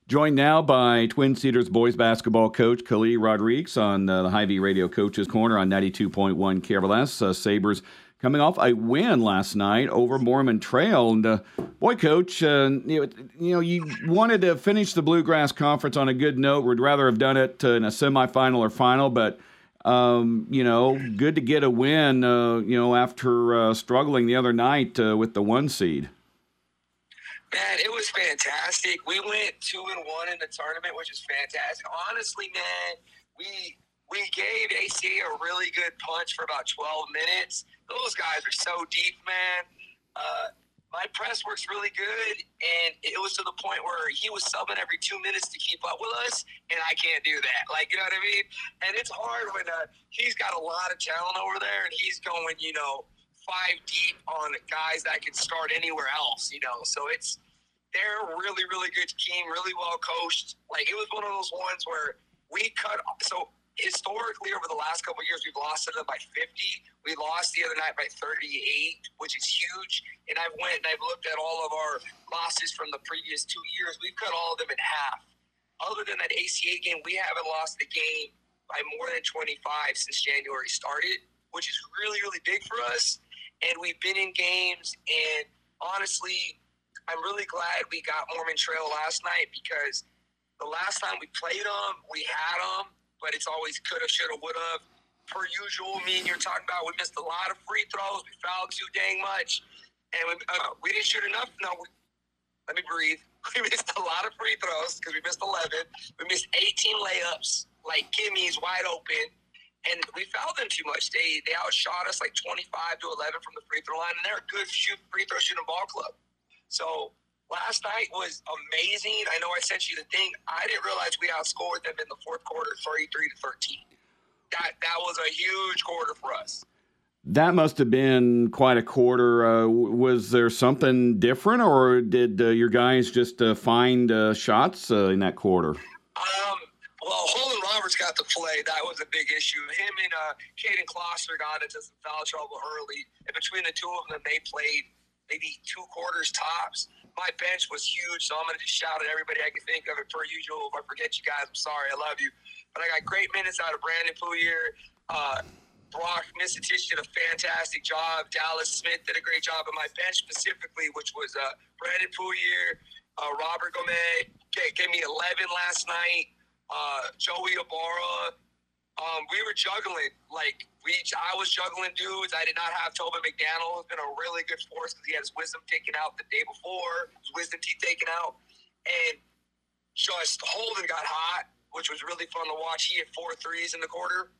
Joined now by Twin Cedars boys basketball coach Khalid Rodriguez on the Hy-Vee Radio Coaches Corner on 92.1 KRLS. Sabres coming off a win last night over Mormon Trail. And boy, Coach, you wanted to finish the Bluegrass Conference on a good note. Would rather have done it in a semifinal or final, but good to get a win. After struggling the other night with the one seed. Man, it was fantastic. We went 2-1 in the tournament, which is fantastic. Honestly, man, we gave ACA a really good punch for about 12 minutes. Those guys are so deep, man. My press works really good, and it was to the point where he was subbing every 2 minutes to keep up with us, and I can't do that. Like, you know what I mean? And it's hard when he's got a lot of talent over there, and he's going, 5 deep on guys that can start anywhere else, So they're a really, really good team, really well coached. Like, it was one of those ones where we cut. So historically, over the last couple of years, we've lost to them by 50. We lost the other night by 38, which is huge. And I've looked at all of our losses from the previous 2 years. We've cut all of them in half. Other than that ACA game, we haven't lost the game by more than 25 since January started, which is really, really big for us. And we've been in games, and honestly, I'm really glad we got Mormon Trail last night, because the last time we played them, we had them, but it's always coulda, shoulda, woulda. Per usual, me and you're talking about, we missed a lot of free throws. We fouled too dang much, and we didn't shoot enough. Let me breathe. We missed a lot of free throws because we missed 11. We missed 18 layups, like gimmies, wide open. And we fouled them too much. They outshot us like 25 to 11 from the free throw line, and they're a good free throw shooting ball club. So last night was amazing. I know I sent you the thing. I didn't realize we outscored them in the fourth quarter, 33 to 13. That was a huge quarter for us. That must have been quite a quarter. Was there something different, or did your guys just find shots in that quarter? Well, Holden Roberts got to play. That was a big issue. Him and Caden Klosser got into some foul trouble early. And between the two of them, they played maybe 2 quarters tops. My bench was huge, so I'm going to just shout at everybody I can think of. It per usual. If I forget you guys, I'm sorry. I love you. But I got great minutes out of Brandon Poulier. Brock Misitich did a fantastic job. Dallas Smith did a great job. And my bench specifically, which was Brandon Poulier, Robert Gomez, gave me 11 last night. Joey Ibarra. We were juggling. I was juggling dudes. I did not have Tobin McDaniel, who's been a really good force because he had his wisdom taken out the day before, his wisdom teeth taken out. And just Holden got hot, which was really fun to watch. He hit 4 threes in the quarter.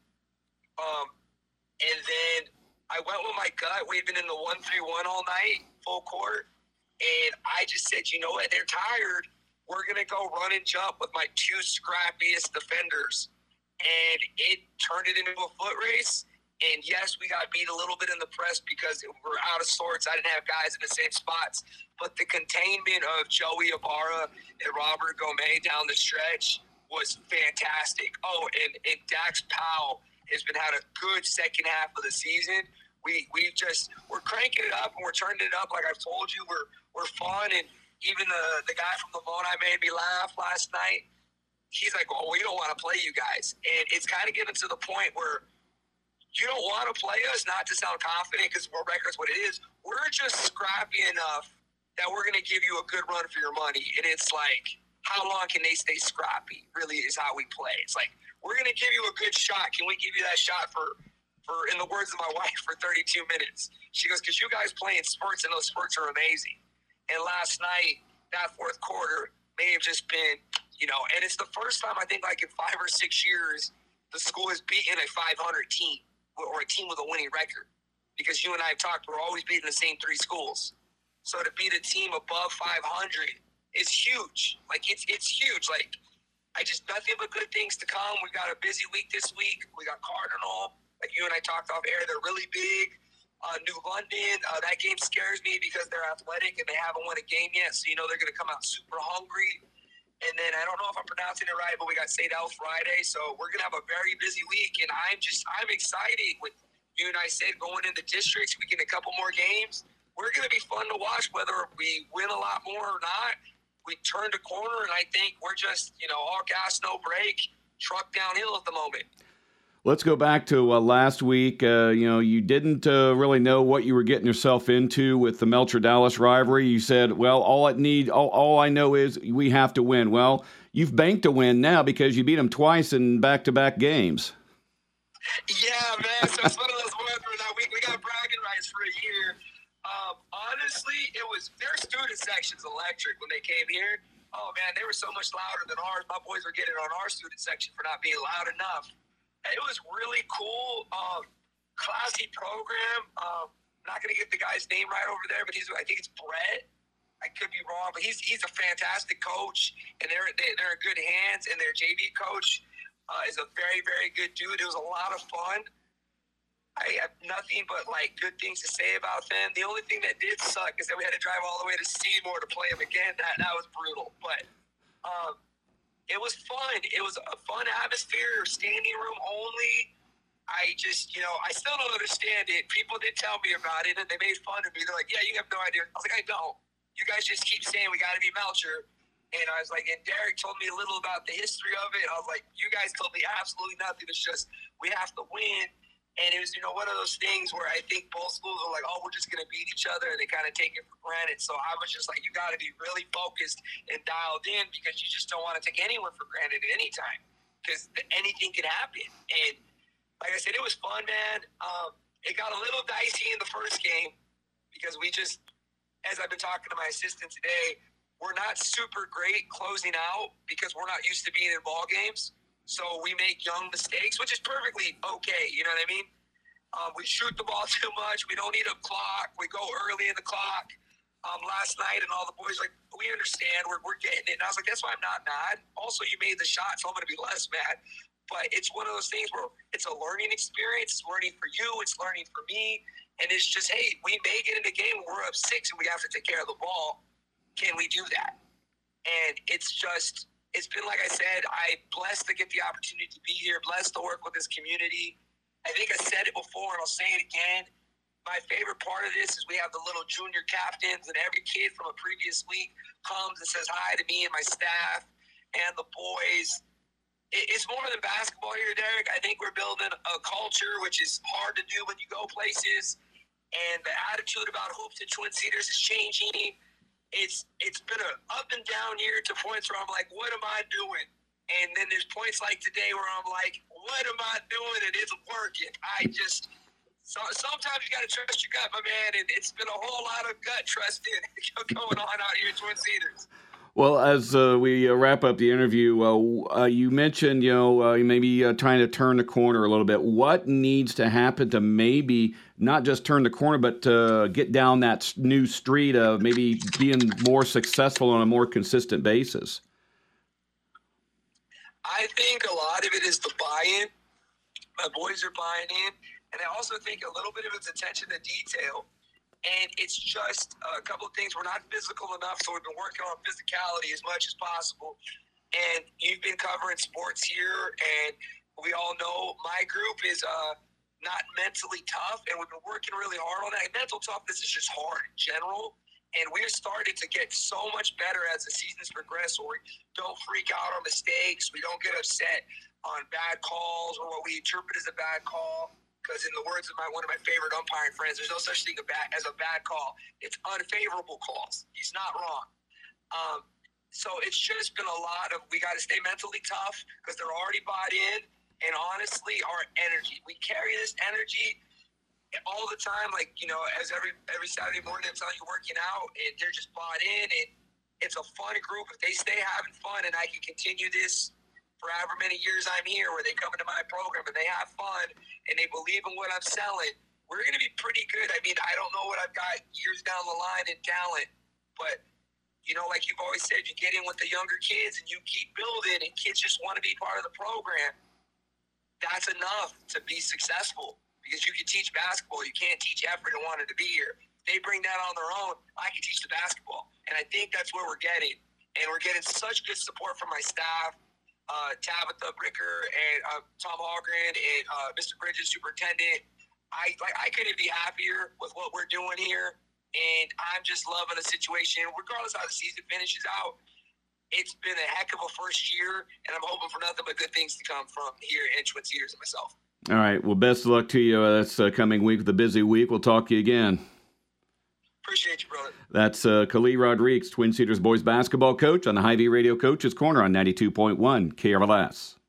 And then I went with my gut. We've been in the 1-3-1 all night, full court. And I just said, you know what? They're tired. We're going to go run and jump with my 2 scrappiest defenders. And it turned it into a foot race. And yes, we got beat a little bit in the press because we're out of sorts. I didn't have guys in the same spots. But the containment of Joey Ibarra and Robert Gomez down the stretch was fantastic. Oh, and Dax Powell has been had a good second half of the season. We're cranking it up, and we're turning it up. Like I've told you, we're fun. And even the guy from Lamoni made me laugh last night. He's like, well, we don't want to play you guys. And it's kind of getting to the point where you don't want to play us, not to sound confident because our record's what it is. We're just scrappy enough that we're going to give you a good run for your money. And it's like, how long can they stay scrappy, really, is how we play. It's like, we're going to give you a good shot. Can we give you that shot for in the words of my wife, for 32 minutes? She goes, because you guys play in spurts, and those spurts are amazing. And last night, that fourth quarter may have just been, and it's the first time I think like in 5 or 6 years, the school has beaten a 500 team or a team with a winning record. Because you and I have talked, we're always beating the same 3 schools. So to beat a team above 500 is huge. Like it's huge. Like nothing but good things to come. We got a busy week this week. We got Cardinal. Like you and I talked off air, they're really big. New London, that game scares me because they're athletic and they haven't won a game yet. So, they're going to come out super hungry. And then I don't know if I'm pronouncing it right, but we got St. Al Friday. So we're going to have a very busy week. And I'm excited with you and I said going into districts, we get a couple more games. We're going to be fun to watch whether we win a lot more or not. we turned a corner, and I think we're just, all gas, no brake, truck downhill at the moment. Let's go back to last week. You didn't really know what you were getting yourself into with the Melcher-Dallas rivalry. You said, well, all I know is we have to win. Well, you've banked a win now because you beat them twice in back-to-back games. Yeah, man. So it's one of those ones where we got bragging rights for a year. Honestly, their student section's electric when they came here. Oh, man, they were so much louder than ours. My boys were getting on our student section for not being loud enough. It was really cool, classy program. I'm not going to get the guy's name right over there, but I think it's Brett. I could be wrong, but he's a fantastic coach, and they're in good hands. And their JV coach is a very, very good dude. It was a lot of fun. I have nothing but good things to say about them. The only thing that did suck is that we had to drive all the way to Seymour to play them again. That was brutal, but. It was fun. It was a fun atmosphere, standing room only. I just, I still don't understand it. People did tell me about it, and they made fun of me. They're like, yeah, you have no idea. I was like, I don't. You guys just keep saying we got to be Melcher. And I was like, and Derek told me a little about the history of it. I was like, you guys told me absolutely nothing. It's just we have to win. And it was, one of those things where I think both schools are like, oh, we're just going to beat each other, and they kind of take it for granted. So I was just like, you got to be really focused and dialed in because you just don't want to take anyone for granted at any time because anything can happen. And like I said, it was fun, man. It got a little dicey in the first game because we just, as I've been talking to my assistant today, we're not super great closing out because we're not used to being in ball games. So we make young mistakes, which is perfectly okay. You know what I mean? We shoot the ball too much. We don't need a clock. We go early in the clock. Last night, and all the boys were like, we understand. We're getting it. And I was like, that's why I'm not mad. Also, you made the shot, so I'm going to be less mad. But it's one of those things where it's a learning experience. It's learning for you. It's learning for me. And it's just, hey, we may get in a game where we're up 6 and we have to take care of the ball. Can we do that? And it's been, like I said, I'm blessed to get the opportunity to be here, blessed to work with this community. I think I said it before, and I'll say it again. My favorite part of this is we have the little junior captains, and every kid from a previous week comes and says hi to me and my staff and the boys. It's more than basketball here, Derek. I think we're building a culture, which is hard to do when you go places. And the attitude about hoops and Twin Cedars is changing. It's been an up and down year to points where I'm like, what am I doing? And then there's points like today where I'm like, what am I doing? And it's working. Sometimes you got to trust your gut, my man. And it's been a whole lot of gut trusting going on out here in Twin Cedars. Well, as we wrap up the interview, you mentioned, maybe trying to turn the corner a little bit. What needs to happen to maybe not just turn the corner, but get down that new street of maybe being more successful on a more consistent basis? I think a lot of it is the buy-in. My boys are buying in. And I also think a little bit of it's attention to detail. And it's just a couple of things. We're not physical enough, so we've been working on physicality as much as possible. And you've been covering sports here, and we all know my group is not mentally tough, and we've been working really hard on that. Mental toughness is just hard in general, and we're starting to get so much better as the seasons progress, where we don't freak out on mistakes. We don't get upset on bad calls or what we interpret as a bad call. Because in the words of one of my favorite umpiring friends, there's no such thing as a bad call. It's unfavorable calls. He's not wrong. So it's just been a lot of, we got to stay mentally tough because they're already bought in. And honestly, our energy, we carry this energy all the time. As every Saturday morning, I'm telling you, working out, and they're just bought in. And it's a fun group. If they stay having fun and I can continue this for however many years I'm here, where they come into my program and they have fun and they believe in what I'm selling, we're going to be pretty good. I mean, I don't know what I've got years down the line in talent, but, like you've always said, you get in with the younger kids and you keep building, and kids just want to be part of the program. That's enough to be successful, because you can teach basketball. You can't teach effort and wanting to be here. If they bring that on their own, I can teach the basketball. And I think that's where we're getting. And we're getting such good support from my staff. Tabitha Bricker and Tom Hallgren and Mr. Bridges, superintendent. I couldn't be happier with what we're doing here, and I'm just loving the situation. Regardless of how the season finishes out, it's been a heck of a first year, and I'm hoping for nothing but good things to come from here in Twin Cedars and myself. All right. Well, best of luck to you this coming week, the busy week. We'll talk to you again. Appreciate you, brother. That's Khalil Rodrigues, Twin Cedars boys basketball coach on the Hy-Vee Radio Coaches Corner on 92.1 KRLS.